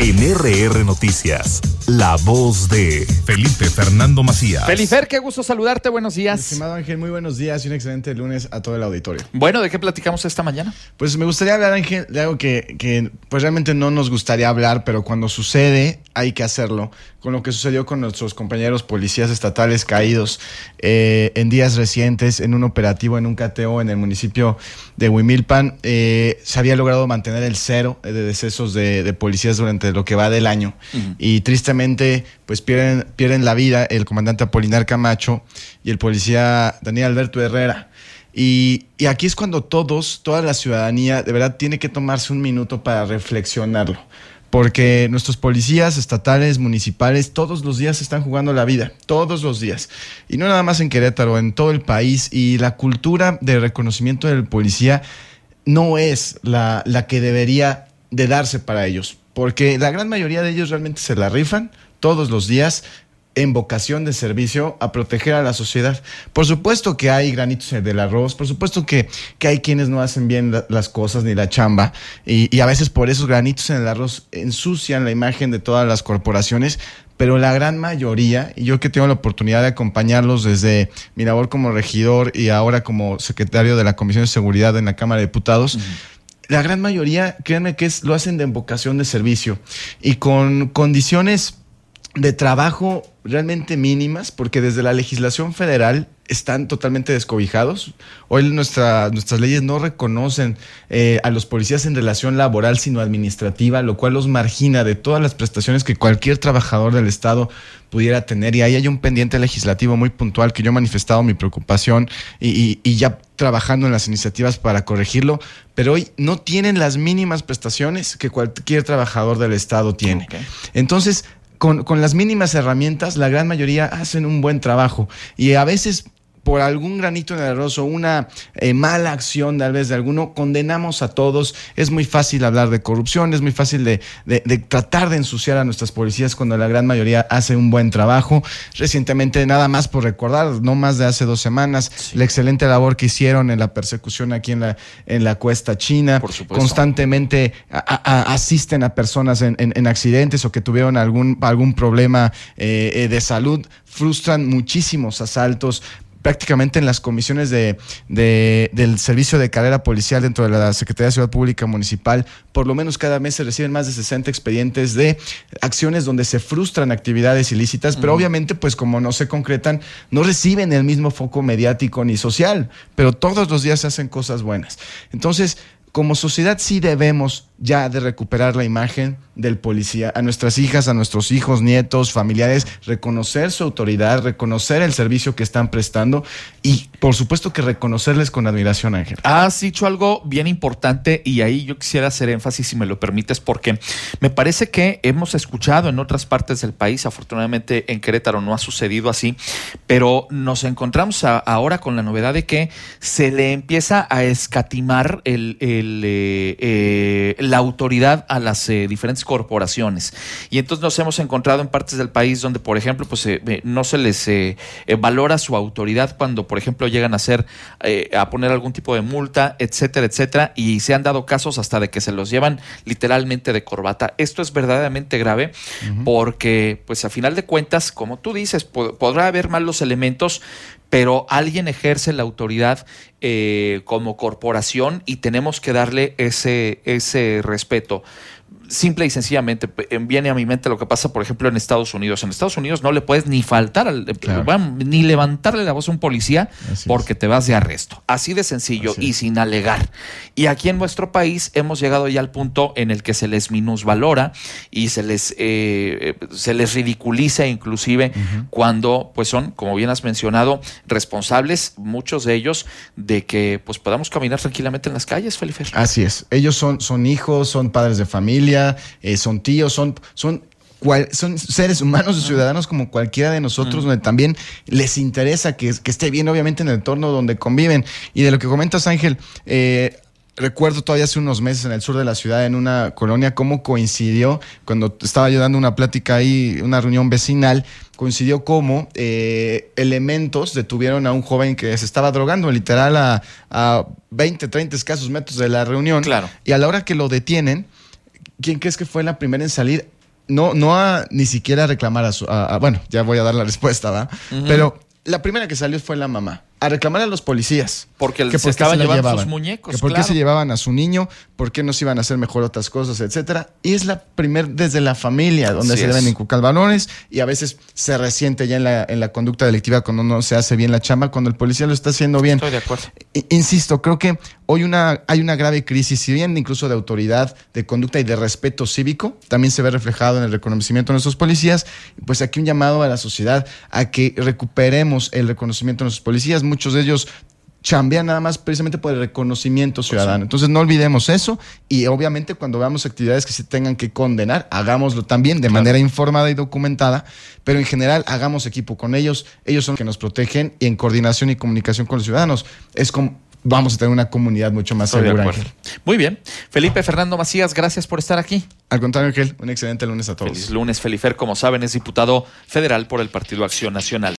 En RR Noticias, la voz de Felipe Fernando Macías. Felifer, qué gusto saludarte, buenos días. Estimado Ángel, muy buenos días y un excelente lunes a todo el auditorio. Bueno, ¿de qué platicamos esta mañana? Pues me gustaría hablar, Ángel, de algo que pues realmente no nos gustaría hablar, pero cuando sucede hay que hacerlo. Con lo que sucedió con nuestros compañeros policías estatales caídos en días recientes en un operativo, en un cateo en el municipio de Huimilpan. Se había logrado mantener el cero de decesos de policías durante lo que va del año. Y tristemente pues pierden la vida el comandante Apolinar Camacho y el policía Daniel Alberto Herrera. Y aquí es cuando toda la ciudadanía de verdad tiene que tomarse un minuto para reflexionarlo. Porque nuestros policías estatales, municipales, todos los días están jugando la vida, todos los días. Y no nada más en Querétaro, en todo el país. Y la cultura de reconocimiento del policía no es la que debería de darse para ellos. Porque la gran mayoría de ellos realmente se la rifan todos los días en vocación de servicio a proteger a la sociedad. Por supuesto que hay granitos del arroz, por supuesto que hay quienes no hacen bien las cosas ni la chamba y a veces por esos granitos en el arroz ensucian la imagen de todas las corporaciones, pero la gran mayoría, y yo que tengo la oportunidad de acompañarlos desde mi labor como regidor y ahora como secretario de la Comisión de Seguridad en la Cámara de Diputados, la gran mayoría, créanme que lo hacen de vocación de servicio y con condiciones de trabajo realmente mínimas, porque desde la legislación federal están totalmente descobijados. Hoy nuestras leyes no reconocen a los policías en relación laboral, sino administrativa, lo cual los margina de todas las prestaciones que cualquier trabajador del Estado pudiera tener. Y ahí hay un pendiente legislativo muy puntual que yo he manifestado mi preocupación y ya trabajando en las iniciativas para corregirlo, pero hoy no tienen las mínimas prestaciones que cualquier trabajador del Estado tiene. Okay. Entonces, con las mínimas herramientas, la gran mayoría hacen un buen trabajo y a veces por algún granito en el arroz o una mala acción tal vez de alguno, condenamos a todos. Es muy fácil hablar de corrupción, es muy fácil de tratar de ensuciar a nuestras policías cuando la gran mayoría hace un buen trabajo. Recientemente, nada más por recordar, no más de hace 2 semanas, la excelente labor que hicieron en la persecución aquí en la Cuesta China. Por supuesto. Constantemente asisten a personas en accidentes o que tuvieron algún problema de salud, frustran muchísimos asaltos. Prácticamente en las comisiones del servicio de carrera policial dentro de la Secretaría de Seguridad Pública Municipal, por lo menos cada mes se reciben más de 60 expedientes de acciones donde se frustran actividades ilícitas, pero obviamente pues como no se concretan, no reciben el mismo foco mediático ni social, pero todos los días se hacen cosas buenas. Entonces, como sociedad sí debemos ya de recuperar la imagen del policía, a nuestras hijas, a nuestros hijos, nietos, familiares, reconocer su autoridad, reconocer el servicio que están prestando y por supuesto que reconocerles con admiración, Ángel. Has dicho algo bien importante y ahí yo quisiera hacer énfasis, si me lo permites, porque me parece que hemos escuchado en otras partes del país, afortunadamente en Querétaro no ha sucedido así, pero nos encontramos ahora con la novedad de que se le empieza a escatimar la autoridad a las diferentes corporaciones. Y entonces nos hemos encontrado en partes del país donde, por ejemplo, pues no se les valora su autoridad cuando, por ejemplo, llegan a poner algún tipo de multa, etcétera, etcétera, y se han dado casos hasta de que se los llevan literalmente de corbata. Esto es verdaderamente grave porque, pues a final de cuentas, como tú dices, podrá haber malos elementos, pero alguien ejerce la autoridad como corporación y tenemos que darle ese respeto. Simple y sencillamente viene a mi mente lo que pasa, por ejemplo, en Estados Unidos. En Estados Unidos no le puedes ni faltar, ni levantarle la voz a un policía porque te vas de arresto. Así de sencillo y sin alegar. Y aquí en nuestro país hemos llegado ya al punto en el que se les minusvalora y se les ridiculiza inclusive cuando pues son, como bien has mencionado, responsables, muchos de ellos, de que pues podamos caminar tranquilamente en las calles, Felipe. Así es. Ellos son hijos, son padres de familia, son tíos, son seres humanos y ciudadanos como cualquiera de nosotros, donde también les interesa que esté bien, obviamente, en el entorno donde conviven. Y de lo que comentas, Ángel, recuerdo todavía hace unos meses en el sur de la ciudad, en una colonia, cómo coincidió, cuando estaba yo dando una plática ahí, una reunión vecinal, coincidió cómo elementos detuvieron a un joven que se estaba drogando, literal a 20, 30 escasos metros de la reunión. Claro. Y a la hora que lo detienen, ¿quién crees que fue la primera en salir? no a ni siquiera reclamar bueno, ya voy a dar la respuesta, ¿va? Pero la primera que salió fue la mamá, a reclamar a los policías. Porque se estaban llevando sus muñecos, que por qué se llevaban a su niño, por qué no se iban a hacer mejor otras cosas, etcétera. Y es la primera desde la familia donde se deben inculcar valores, y a veces se resiente ya en la conducta delictiva cuando no se hace bien la chamba, cuando el policía lo está haciendo bien. Estoy de acuerdo. Insisto, creo que hoy hay una grave crisis, si bien incluso de autoridad, de conducta y de respeto cívico, también se ve reflejado en el reconocimiento de nuestros policías. Pues aquí un llamado a la sociedad a que recuperemos el reconocimiento de nuestros policías. Muchos de ellos chambean nada más precisamente por el reconocimiento ciudadano. Entonces no olvidemos eso, y obviamente cuando veamos actividades que se tengan que condenar, hagámoslo también de manera informada y documentada, pero en general hagamos equipo con ellos. Ellos son los que nos protegen, y en coordinación y comunicación con los ciudadanos es como vamos a tener una comunidad mucho más segura, Ángel. Muy bien. Felipe Fernando Macías, gracias por estar aquí. Al contrario, Ángel, un excelente lunes a todos. Feliz lunes. Felifer, como saben, es diputado federal por el Partido Acción Nacional.